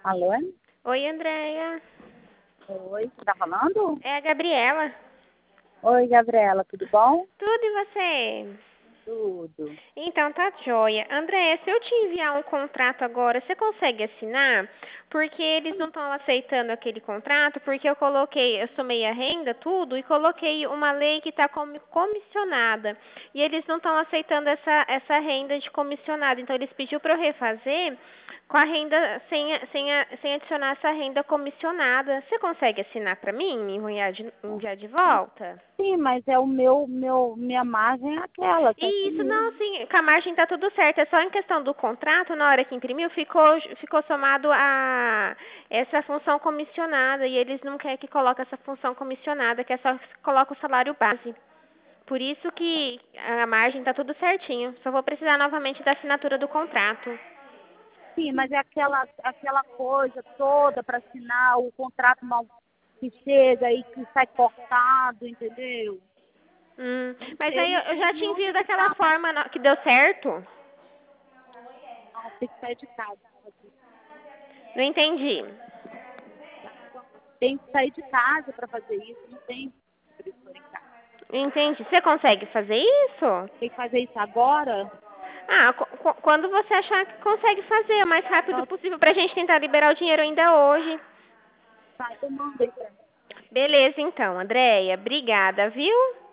Alô? Oi, Andréia. Oi, você tá falando? É a Gabriela. Oi, Gabriela, tudo bom? Tudo e você? Tudo. Então, tá joia. Andréia, se eu te enviar um contrato agora, você consegue assinar? Porque eles não estão aceitando aquele contrato, porque eu somei a renda, tudo, e coloquei uma lei que está comissionada. E eles não estão aceitando essa renda de comissionado. Então, eles pediu para eu refazer com a renda, sem adicionar essa renda comissionada. Você consegue assinar para mim, me enviar de volta? Sim, mas é minha margem é aquela, Isso, não, mesmo. sim, com a margem tá tudo certo. É só em questão do contrato, na hora que imprimiu, ficou somado a essa função comissionada. E eles não querem que coloque essa função comissionada, que é só coloca o salário base. Por isso que a margem tá tudo certinho. Só vou precisar novamente da assinatura do contrato. Sim, mas é aquela coisa toda para assinar o contrato mal que chega e que sai cortado, entendeu? Não Mas aí sei, eu já te onde envio que daquela tá, forma que deu certo. não, tem que sair de casa. Não entendi. Tem que sair de casa para fazer isso, não tem escritório em casa. Entendi. Você consegue fazer isso? Tem que fazer isso agora? Ah, quando você achar que consegue fazer o mais rápido Só possível pra gente tentar liberar o dinheiro ainda hoje. sai, eu mando aí pra mim. Beleza, então, Andréia. Obrigada, viu?